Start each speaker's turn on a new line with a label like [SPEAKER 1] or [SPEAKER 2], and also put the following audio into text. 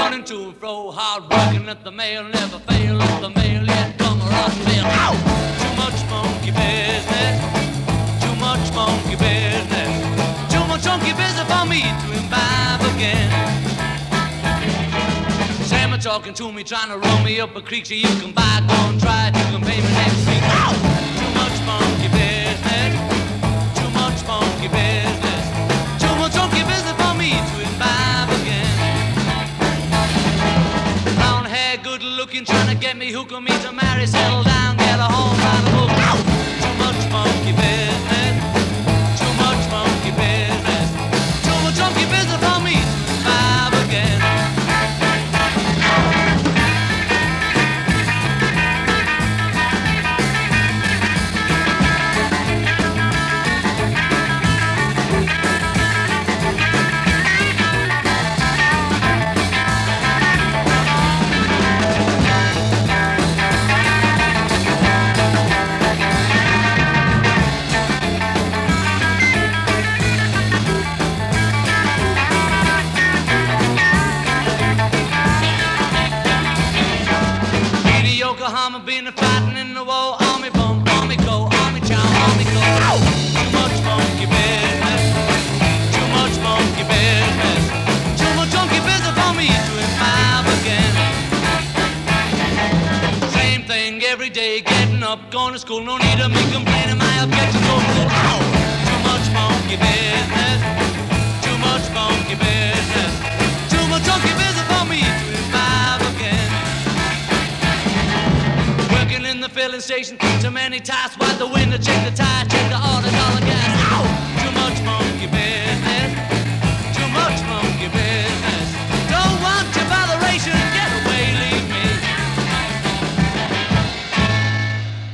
[SPEAKER 1] running to and fro, hard working at the mail, never fail at the mail, yet come around fail. Ow! Too much monkey business, too much monkey business, too much monkey business for me to imbibe again. Sam talking to me, trying to run me up a creek, so you can buy, go and try it, you can pay me next week. Ow! Too much monkey business, too much monkey business, too much monkey business for me to imbibe again. Brown hair, good looking, trying to get me, hooking me to marry, settle down, get a home, by the book. Ow! Too much monkey business, too much monkey business, too much monkey business for me to imbibe again. Yokohama, been a fighting in the war, army bum, army go, army chow, army go. Ow! Too much monkey business, too much monkey business, too much monkey business for me to imbibe again. Same thing every day, getting up, going to school, no need of me complaining, my objectives go full. Ow! Too much monkey business, too much monkey business, too much monkey business for me to imbibe again. In the filling station, too many tasks, wipe the window, check the tire, check the order, dollar gas. Ow!